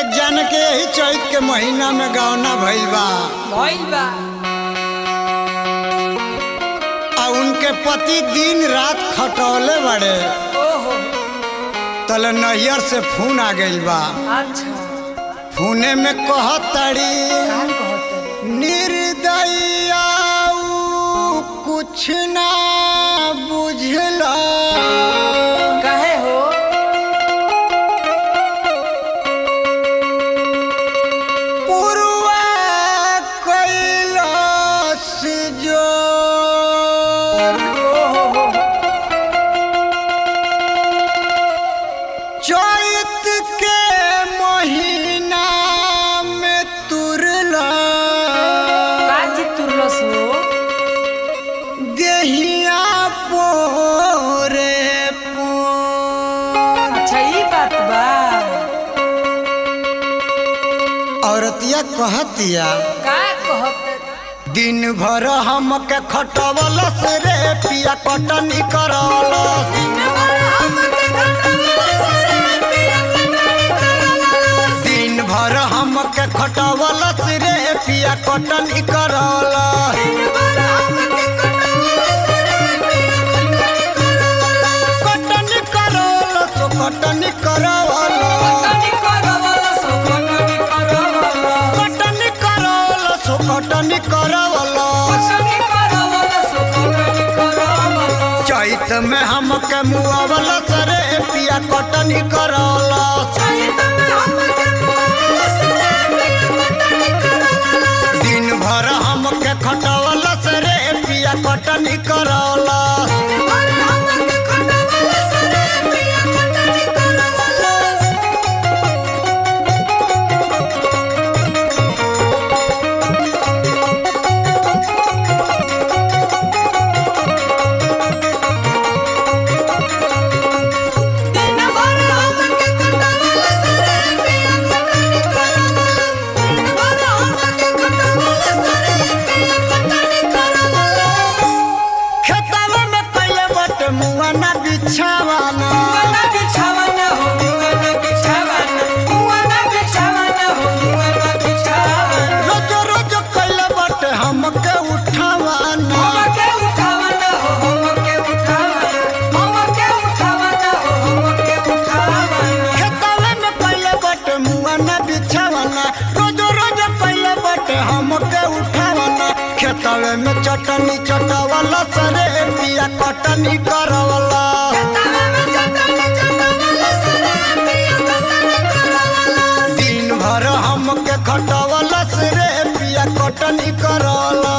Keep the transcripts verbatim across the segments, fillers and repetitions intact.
एक जन के यही चैत के महीना में गौना भइल बा भइल बा आ उनके पति दिन रात खटौले बड़े ओहो तले नैयर से फोन आ गइल बा। अच्छा फोने में कहतड़ी का कहत निर्दयिया ऊ कुछ ना बुझला काहे हो पुरवा कैलाश जोर ओहो चैत के महीना में तुरला काजी तुरलस हो देहिया पोरे पोर। अच्छा ई बात बा औरतिया कहतिया का कहत दिन भर हमके खटवलस रे पिया कटनी करवलस दिन भर हमके खटवलस रे पिया कटनी करवलस कटनी करवलस कटनी करवलस कटनी करवलस कटनी करवलस कटनी करवलस कटनी करवलस कटनी करवलस कटनी करवलस चैत में हमके मुआवलस रे पिया कटनी करवलस दिन भर हमके खटवलस रे पिया कटनी करवलस खेतवा में पहले बट मुआना बिछावाना मुआना बिछावाना हो मुआना बिछावाना मुआना बिछावाना हो मुआना बिछावाना रोज रोज पहले बट हमके उठावाना हमके उठावाना हो हमके उठावाना हमके उठावाना हो हमके उठावाना खेतवा में पहले बट मुआना बिछावाना रोज रोज पहले बट हमके उठावाना खेतवे में चटनी चटवाला सरे पिया कटनी करवला दिन भर हमके खटवला सरे पिया कटनी करवला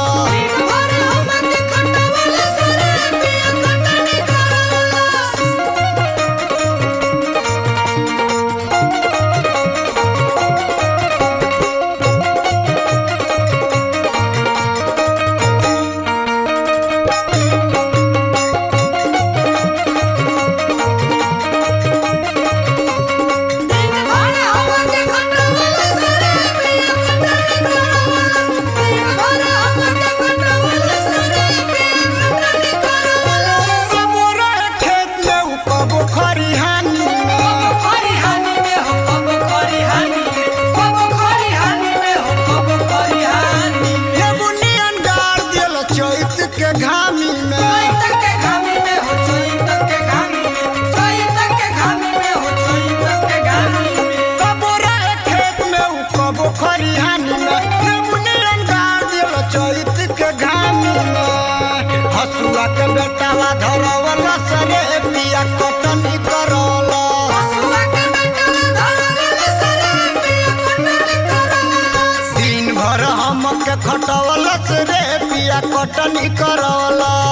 सबोरा खेत में उ कबो खरिहानी में खरिहानी में हो कबो खरिहानी में कबो खरिहानी में हो कबो खरिहानी में लेबुनियन गाड़ दियल चैत के घामी में चैत के घामी में हो चैत के घामी में चैत के घामी में हो चैत के घामी में सबोरा खेत में उ कबो खरिहानी में लेबुनियन गाड़ दियल चैत के घामी में हसुआ के बेटावा धरवला सरे पिया कटनी करवला हसुआ के बेटा धरवला सरे पिया कटनी करवला दिन भर हमके खटवला सरे पिया कटनी करवला